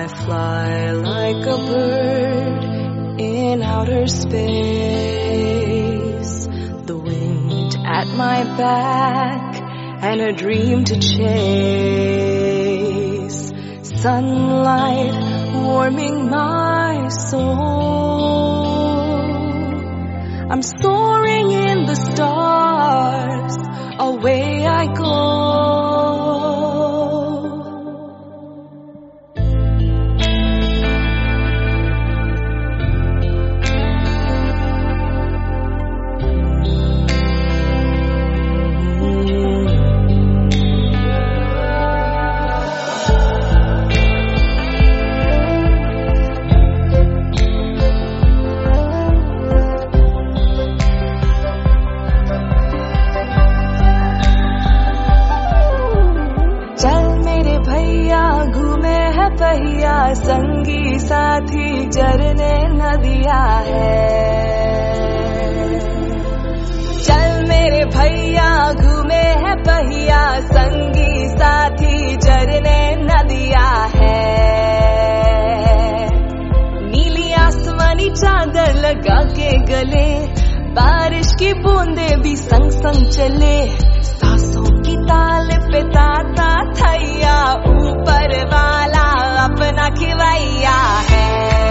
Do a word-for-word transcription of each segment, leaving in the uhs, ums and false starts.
I fly like a bird in outer space. The wind at my back and a dream to chase. Sunlight warming my soul. I'm soaring in the stars, away I go. पहिया संगी साथी चरने नदिया है। चल मेरे भैया घूमे है पहिया संगी साथी चरने नदिया है। नीली आसमानी चादर लगा के गले बारिश की बूंदे भी संग संग चले। सांसों की ताल पे ताता थैया ऊपर वाला अपना खिवैया है।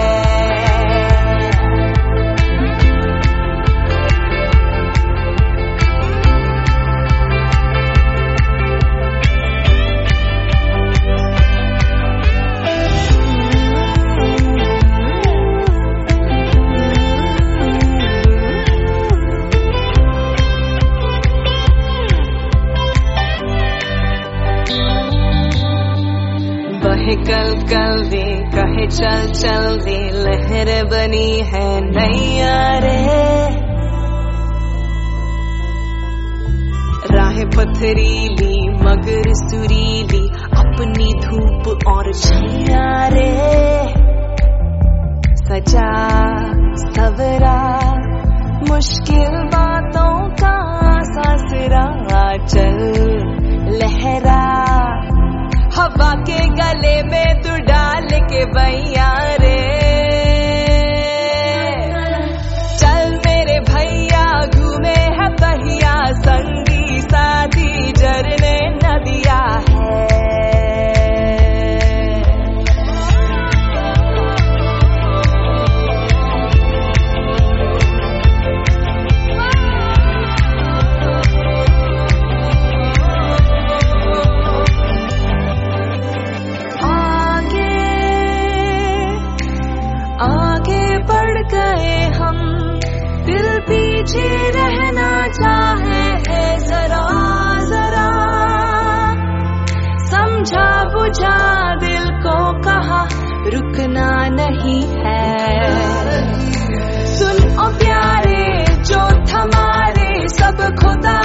कहे कल कल दे कहे चल चल दे लहर बनी है नैया रे। राह पथरीली मगर सुरीली अपनी धूप और छैया रे। सजा सवरा मुश्किल बातों का सासरा चल लहरा हवा के गले में तू डाल के भैया रे। चल मेरे भैया घूमे है पहिया संगी साथी जरने नदिया है। आगे बढ़ गए हम दिल पीछे रहना चाहे है जरा जरा। समझा बुझा दिल को कहा रुकना नहीं है। सुन ओ प्यारे जो थमारे सब खुदा